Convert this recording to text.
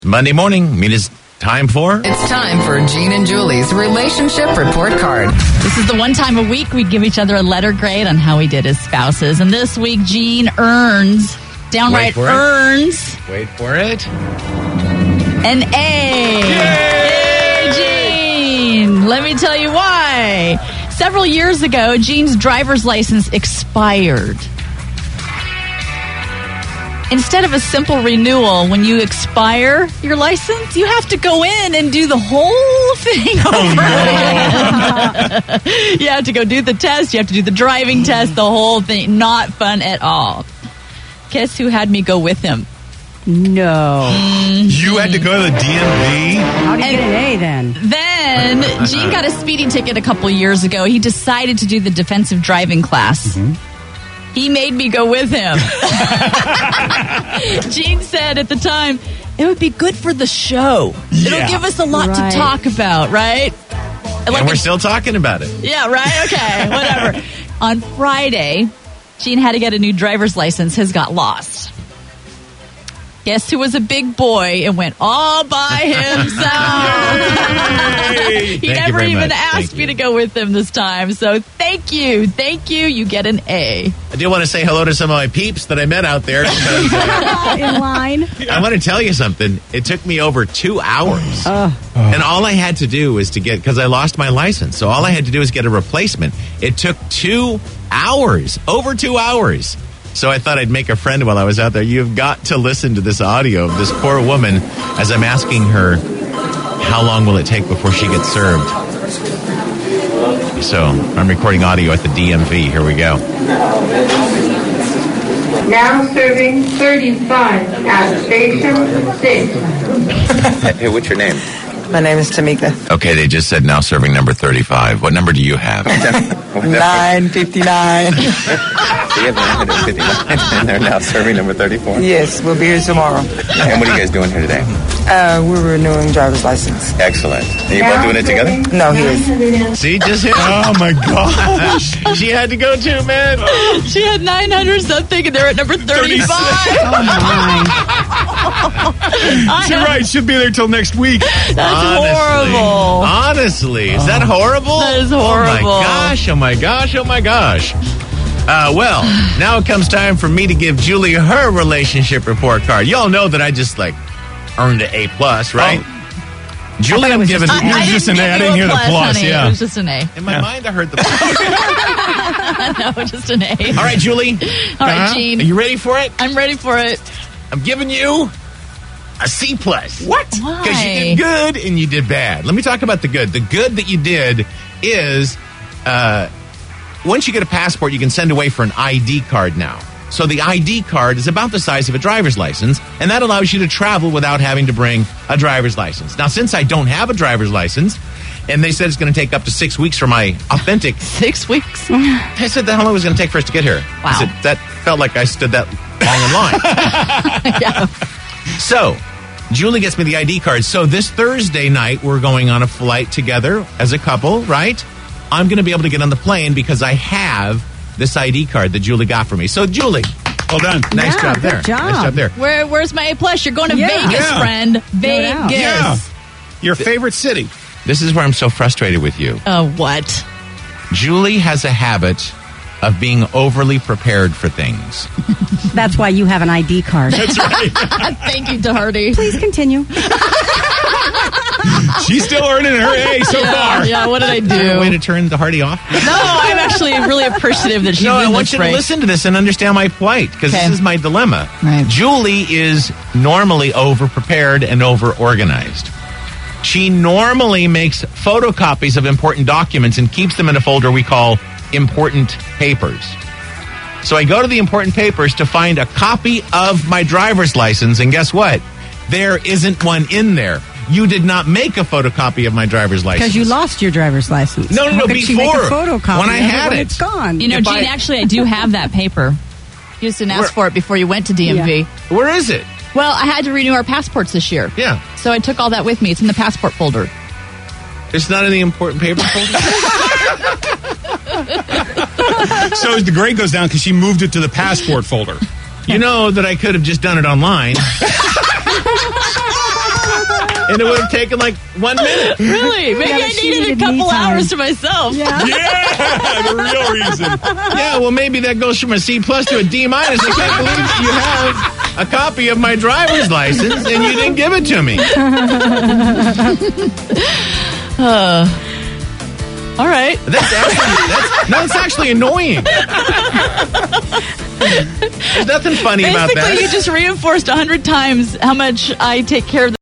Monday morning, it's time for... It's time for Gene and Julie's Relationship Report Card. This is the one time a week we give each other a letter grade on how we did as spouses. And this week, Gene earns, downright earns... Wait for it. An A. Yay, Gene! Let me tell you why. Several years ago, Gene's driver's license expired. Instead of a simple renewal, when you expire your license, you have to go in and do the whole thing over again. You have to go do the test. You have to do the driving test, the whole thing. Not fun at all. Guess who had me go with him? No. You had to go to the DMV? How did you get an A then? Then Gene got a speeding ticket a couple years ago. He decided to do the defensive driving class. Mm-hmm. He made me go with him. Gene said at the time, it would be good for the show. Yeah. It'll give us a lot to talk about, right? And we're still talking about it. Yeah, right? Okay, whatever. On Friday, Gene had to get a new driver's license. His got lost. Guess who was a big boy and went all by himself? He never even asked me to go with him this time. So thank you. Thank you. You get an A. I do want to say hello to some of my peeps that I met out there. Because, in line. I want to tell you something. It took me over 2 hours. And all I had to do was to get, because I lost my license. So all I had to do was get a replacement. It took 2 hours, over 2 hours. So I thought I'd make a friend while I was out there. You've got to listen to this audio of this poor woman as I'm asking her, how long will it take before she gets served? So I'm recording audio at the DMV. Here we go. Now serving 35 at Station 6. Hey, what's your name? My name is Tamika. Okay, they just said now serving number 35. What number do you have? 959. So you have 959, and they're now serving number 34? Yes, we'll be here tomorrow. And what are you guys doing here today? We're renewing driver's license. Excellent. Are you both doing it together? No, he is. See, just him. Oh, my gosh. She had to go too, man. She had 900 something, and they're at number 35. Oh, my. You're right. She'll be there till next week. That's horrible. Honestly, is that horrible? That is horrible. Oh, my gosh. Oh, my gosh. Oh, my gosh. Well, now it comes time for me to give Julie her relationship report card. Y'all know that I just, earned an A+, right? Oh. Julie, I'm giving... It was just an A. I didn't hear the plus, honey. yeah. It was just an A. In my mind, I heard the plus. No, just an A. All right, Julie. All right, Gene. Are you ready for it? I'm ready for it. I'm giving you a C+. What? Why? Because you did good and you did bad. Let me talk about the good. The good that you did is... once you get a passport, you can send away for an ID card now. So the ID card is about the size of a driver's license, and that allows you to travel without having to bring a driver's license. Now, since I don't have a driver's license, and they said it's going to take up to 6 weeks for my authentic... 6 weeks? I said, how long it was going to take for us to get here? Wow. I said, that felt like I stood that long in line. Yeah. So, Julie gets me the ID card. So this Thursday night, we're going on a flight together as a couple, right? I'm going to be able to get on the plane because I have this ID card that Julie got for me. So, Julie, well done. Nice job there. Good job. Nice job there. Where's my A+? You're going to Vegas, Yeah. friend. Vegas. doubt. Yeah. Your favorite city. This is where I'm so frustrated with you. What? Julie has a habit of being overly prepared for things. That's why you have an ID card. That's right. Thank you, Doherty. Please continue. She's still earning her A so far. Yeah, what did I Way do? to turn the Hardy off? No, I'm actually really appreciative that she's No, in I want this you to race. listen to this and understand my plight, because Okay. this is my dilemma. Right. Julie is normally over-prepared and over-organized. She normally makes photocopies of important documents and keeps them in a folder we call important papers. So I go to the important papers to find a copy of my driver's license, and guess what? There isn't one in there. You did not make a photocopy of my driver's license. Because you lost your driver's license. No, How could she make a before. photocopy When I of had when it. It's gone. You know, If Gene, I- actually, I do have that paper. You just didn't ask for it before you went to DMV. Yeah. Where is it? Well, I had to renew our passports this year. Yeah. So I took all that with me. It's in the passport folder. It's not in the important paper folder? So the grade goes down because she moved it to the passport folder. You know that I could have just done it online. And it would have taken like 1 minute. Really? Maybe Yeah, I but she needed a needed couple me time. hours to myself. Yeah. Yeah, the real reason. Yeah, well, maybe that goes from a C plus to a D minus. I can't believe you have a copy of my driver's license and you didn't give it to me. All right. That's actually annoying. There's nothing funny about Basically, that. you just reinforced 100 times how much I take care of